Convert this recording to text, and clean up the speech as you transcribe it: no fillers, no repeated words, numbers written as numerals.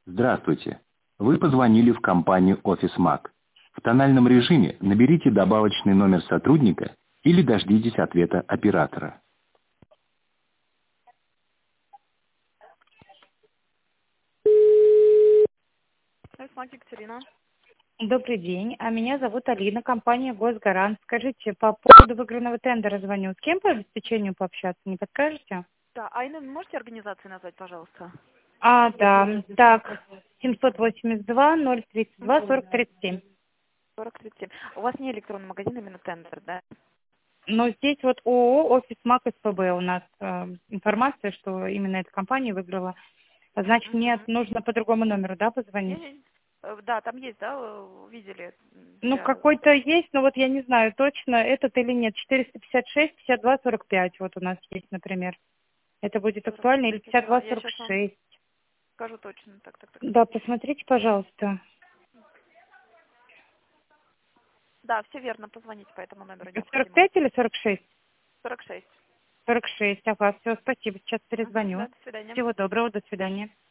Здравствуйте. Вы позвонили в компанию OfficeMac. В тональном режиме наберите добавочный номер сотрудника или дождитесь ответа оператора. Смак Екатерина. Добрый день, а меня зовут Алина, компания «Госгарант». Скажите, по поводу выигранного тендера звоню. С кем по обеспечению пообщаться, не подскажете? Да, Айна, можете организации назвать, пожалуйста? Да, так, 782-032-4037. 4037. У вас не электронный магазин, именно тендер, да? Но здесь вот ООО «Офис Мак СПБ» у нас информация, что именно эта компания выиграла. Значит, мне нужно по другому номеру, да, позвонить? Да, там есть, да, видели? Ну, какой-то есть, но вот я не знаю точно, этот или нет. 456-52-45 вот у нас есть, например. Это будет актуально, или Я сейчас вам 52-46. скажу точно. Так. Да, посмотрите, пожалуйста. Да, все верно, позвоните по этому номеру необходимо. 45 или 46? 46. 46, ага, все, спасибо, сейчас перезвоню. Да, до свидания. Всего доброго, до свидания.